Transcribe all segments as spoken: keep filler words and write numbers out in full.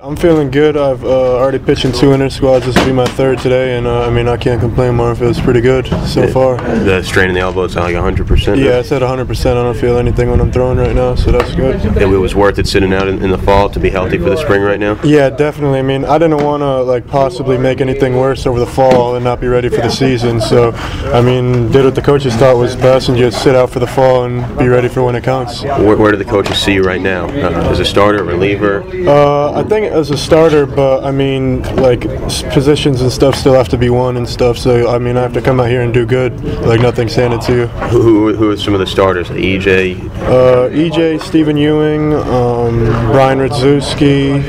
I'm feeling good. I've uh, already pitched in two inter squads. This will be my third today, and uh, I mean I can't complain more. It feels pretty good so far. The strain in the elbow is like one hundred percent? Yeah, it's at one hundred percent. I don't feel anything when I'm throwing right now, so that's good. It was worth it sitting out in, in the fall to be healthy for the spring right now? Yeah, definitely. I mean, I didn't want to like possibly make anything worse over the fall and not be ready for the season. So, I mean, did what the coaches thought was best and just sit out for the fall and be ready for when it counts. Where, where do the coaches see you right now? Uh, as a starter, reliever? Uh, I think as a starter, but I mean, like positions and stuff still have to be won and stuff. So I mean, I have to come out here and do good. Like nothing's handed to you. Who, who are some of the starters? E J? Uh, E J, Stephen Ewing, um, Brian Radzewski.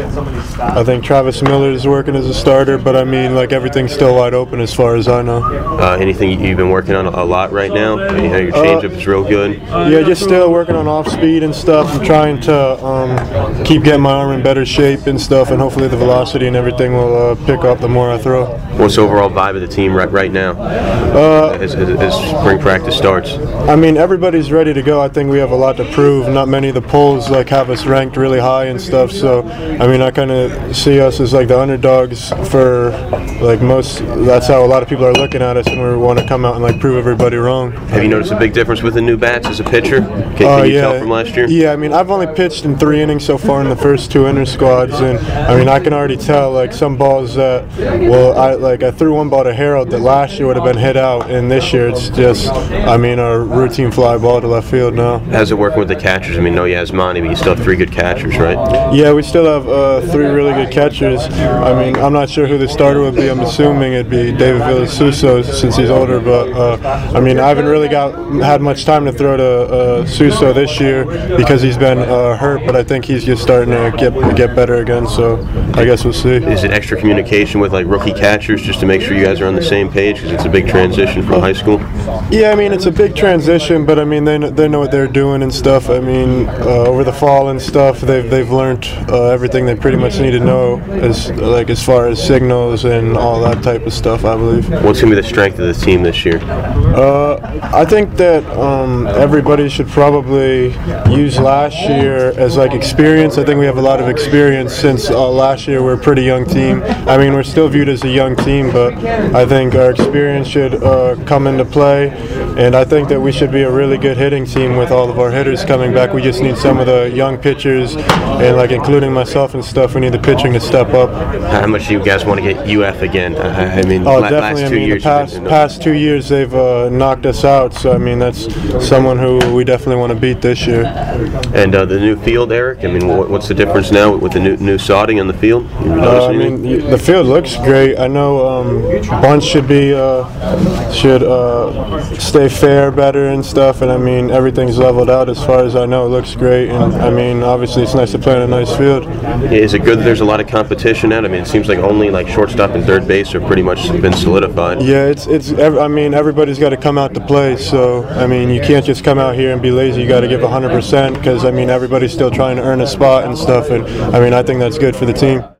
I think Travis Miller is working as a starter, but I mean, like everything's still wide open as far as I know. Uh, anything you've been working on a lot right now? I mean, your changeup uh, is real good. Yeah, just still working on off speed and stuff. I'm trying to um, keep getting my arm in better shape and stuff, and hopefully the velocity and everything will uh, pick up the more I throw. What's the overall vibe of the team right right now uh, as, as, as spring practice starts? I mean, everybody's ready to go. I think we have a lot to prove. Not many of the polls like have us ranked really high and stuff. So, I mean, I kind of see us as like the underdogs for like most. That's how a lot of people are looking at us, and we want to come out and like prove everybody wrong. Have you noticed a big difference with the new bats as a pitcher? Can, can uh, you yeah. tell from last year? Yeah, I mean, I've only pitched in three innings so far in the first two inter squads, and I mean, I can already tell like some balls that, well, I like I threw one ball to Harold that last year would have been hit out, and this year it's just, I mean, a routine fly ball to left field now. How's it working with the catchers? I mean, no Yasmani, but you still have three good catchers, right? Yeah, we still have uh, three really good catchers. I mean, I'm not sure who the starter would be. I'm assuming it'd be David Villasuso since he's older, but uh, I mean, I haven't really got had much time to throw to uh, Suso this year because he's been uh, hurt, but I think he's just starting to get get better again, so I guess we'll see. Is it extra communication with like rookie catchers just to make sure you guys are on the same page because it's a big transition from high school? Yeah, I mean, it's a big transition, but I mean, they, they know what they're doing and stuff. I mean, uh, over the fall and stuff, they've they've learned uh, everything they pretty much need to know as like as far as signals and all that type of stuff, I believe. What's going to be the strength of the team this year? Uh, I think that um, everybody should probably use last year as like experience. I think we have a lot of experience since uh, last year we're a pretty young team. I mean, we're still viewed as a young team, but I think our experience should uh, come into play, and I think that we should be a really good hitting team with all of our hitters coming back. We just need some of the young pitchers, and like including myself and stuff, we need the pitching to step up. How much do you guys want to get U F again? I, I mean, oh, la- definitely. last two I mean, years. the past, been, past two years they've uh, knocked us out, so I mean that's someone who we definitely want to beat this year. And uh, the new field, Eric, I mean, what, what's the difference now with the new new sodding on the field? Uh, I mean, you, the field looks great. I know um, bunts should be uh, should uh, stay fair better and stuff, and I mean everything's leveled out as far as I know. It looks great, and I mean obviously it's nice to play on a nice field. Yeah, is it good that there's a lot of competition out? I mean, it seems like only like shortstop and third base are pretty much been solidified. Yeah, it's it's. I mean, everybody's got to come out to play. So I mean, you can't just come out here and be lazy. You got to give one hundred percent because I mean everybody's still trying to earn a spot and stuff, and I mean I think that's good for the team.